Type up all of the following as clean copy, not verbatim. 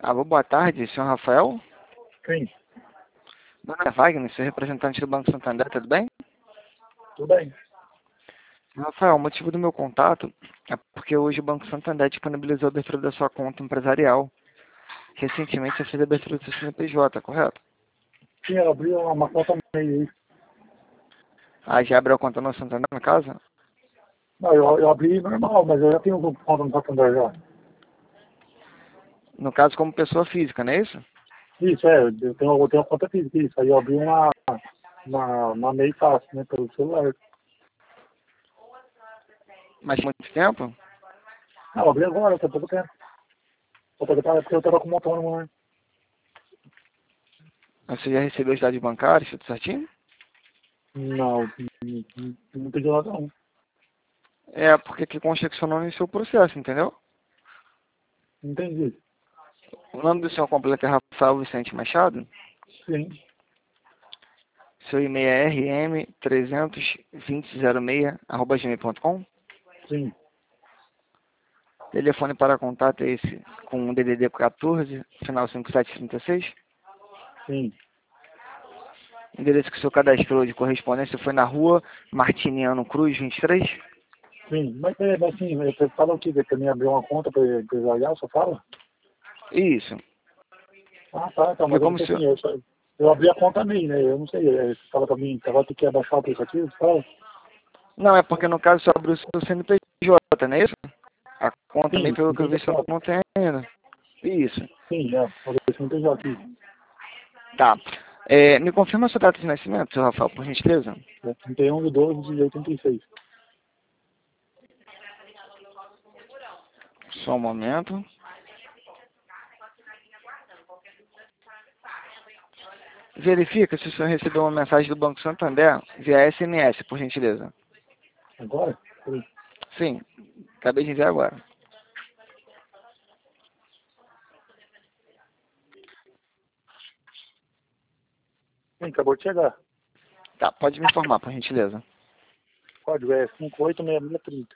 Alô, boa tarde, senhor Rafael. Sim, Meu nome é Wagner, sou representante do Banco Santander, tudo bem? tudo bem. Rafael, o motivo do meu contato é porque hoje o Banco Santander disponibilizou a abertura da sua conta empresarial. Recentemente você fez a abertura do seu CNPJ, correto? Sim, eu abri uma conta meio aí. Ah, já abriu a conta no Santander na casa? Não, eu abri normal, mas eu já tenho conta no Santander já. No caso, como pessoa física, não é isso? Isso, eu tenho uma conta física, isso. Aí eu abri uma meio fácil, né, pelo celular. Mas muito tempo? Não, eu abri agora, tem pouco tempo. Porque eu tava com um autônomo, né? Você já recebeu os dados bancários, tudo certinho? Não, não pediu nada não. É, porque aqui consta que seu nome é seu processo, entendeu? Não entendi. O nome do senhor completo é Rafael Vicente Machado. Sim, Seu e-mail é rm32006@gmail.com. sim, Telefone para contato é esse, com o DDD 14, final 5736. sim, Endereço que o senhor cadastrou de correspondência foi na rua Martiniano Cruz, 23. sim. Mas assim, você fala o quê? Que me abriu uma conta para empresarial, só fala? Isso. Ah, tá, então, Porque mas eu não como o sei senhor... assim, eu abri a conta minha, né? Eu não sei, você fala pra mim, agora tu quer baixar o aplicativo, você fala? Não, é porque no caso só abriu o seu CNPJ, não é isso? A conta também, Sim, pelo que eu entendi vi, só já. não tem ainda. Isso. Sim, fazer isso entendi já aqui. Tá. Me confirma a sua data de nascimento, seu Rafael, por gentileza. 31/12/86. Só um momento. Verifica se o senhor recebeu uma mensagem do Banco Santander via SMS, por gentileza. Agora? Peraí. Sim, acabei de enviar agora. Sim, acabou de chegar. Tá, pode me informar, por gentileza. Código é 586630.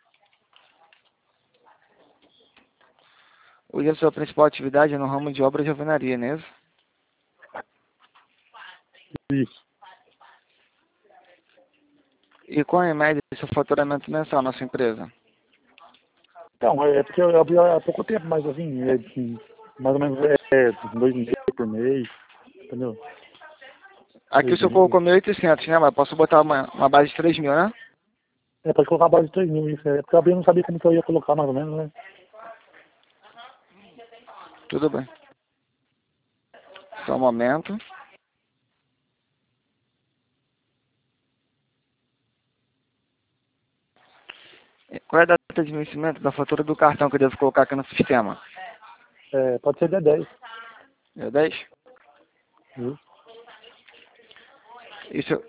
Hoje a sua principal atividade é no ramo de obras de alvenaria, não é isso? Isso. E qual é a média do seu faturamento mensal na sua empresa? Então, é porque eu abri há pouco tempo, mas assim, mais ou menos 2,5 por mês, entendeu? Aqui o senhor 2.000. colocou 1.800, né? Mas posso botar uma base de 3.000, né? Pode colocar a base de 3.000, isso. É porque eu abri, eu não sabia como que eu ia colocar mais ou menos, né? Tudo bem. Só um momento. Qual é a data de vencimento da fatura do cartão que eu devo colocar aqui no sistema? Pode ser dia 10. É 10? Viu? Isso,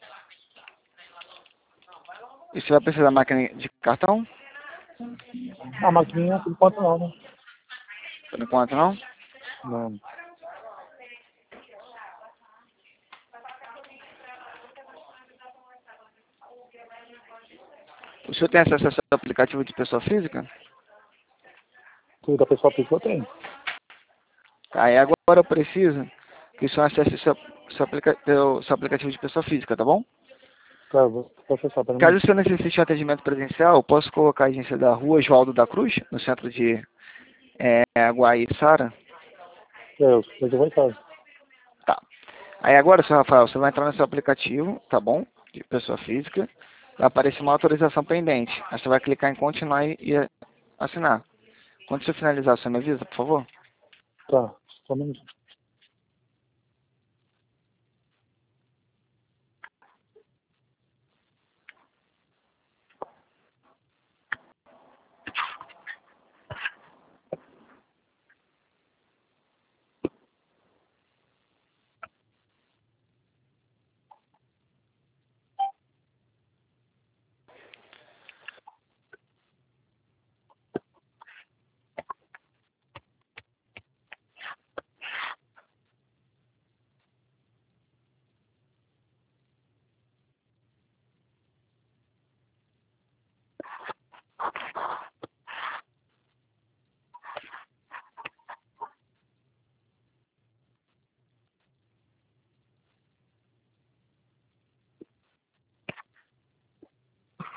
isso vai precisar da máquina de cartão? A maquininha, por enquanto não, né? Por enquanto não. Não. O senhor tem acesso ao seu aplicativo de pessoa física? Tudo da pessoa física eu tenho. Tá, e agora eu preciso que o senhor acesse seu aplicativo de pessoa física, tá bom? Tá, vou processar para Caso mim. o senhor necessite de atendimento presencial, eu posso colocar a agência da rua Oswaldo da Cruz, no centro de Guaiçara. Eu já vou em casa. Tá. Aí agora, senhor Rafael, você vai entrar no seu aplicativo, tá bom? De pessoa física. Vai aparecer uma autorização pendente. Aí você vai clicar em continuar e assinar. Quando você finalizar, você me avisa, por favor? Tá, só um minuto.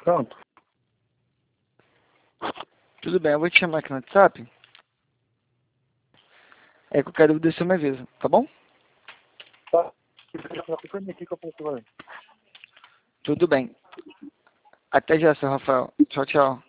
Tanto. Tudo bem, eu vou te chamar aqui no WhatsApp. É que eu quero descer uma vez, tá bom? Tá. Já confirmei aqui que eu posso, vai. Tudo bem. Até já, seu Rafael. Tchau, tchau.